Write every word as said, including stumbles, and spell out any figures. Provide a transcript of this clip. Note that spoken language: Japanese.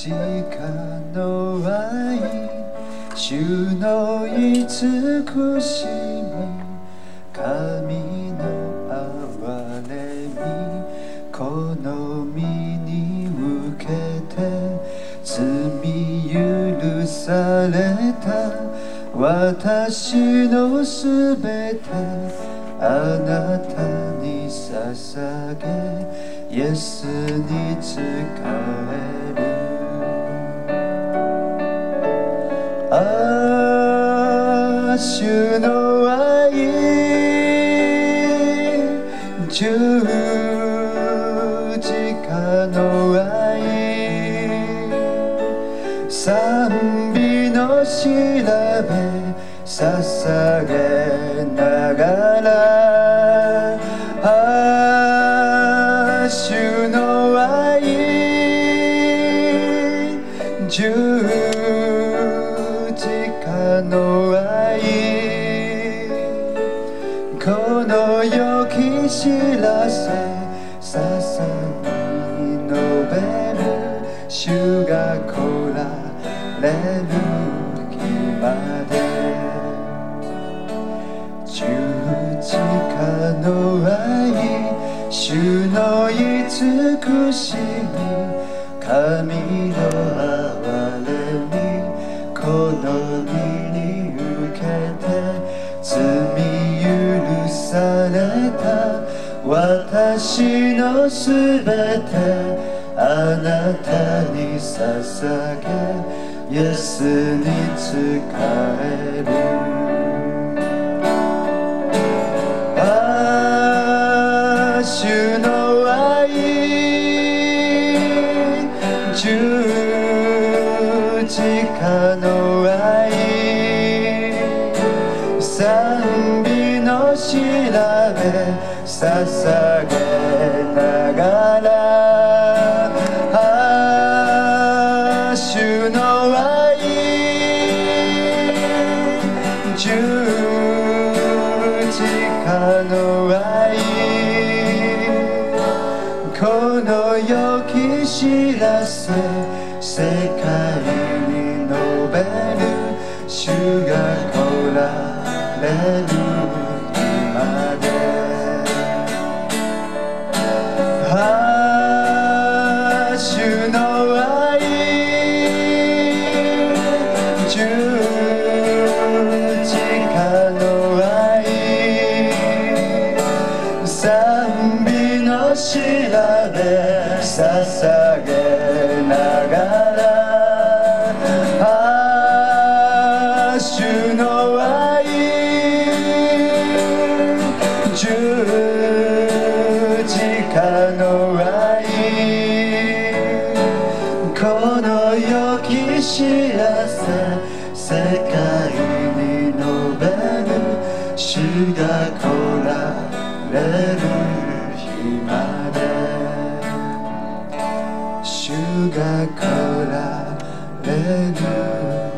の愛主の慈しみ神の憐れみこの身に受けて罪許された私のすべてあなたに捧げイエスに仕えるああ主の愛十字架の愛賛美の調べ捧げながらああ主の愛十字架の愛この良き知らせ捧に述べる主が来られる日まで十字架の愛主の慈しみ神の憐れみこの身に受けて罪許された私のすべてあなたに捧げイエスに仕えるああ主の愛十字架の愛賛美の調べ捧げながらああ主の愛十字架の愛この良き知らせ世界に述べる主が来られる日までああ主の愛十字架の愛賛美の調べ捧げながらああ主の愛十字架の愛この良き知らせ世界に述べる主が来られる日まで主が来られる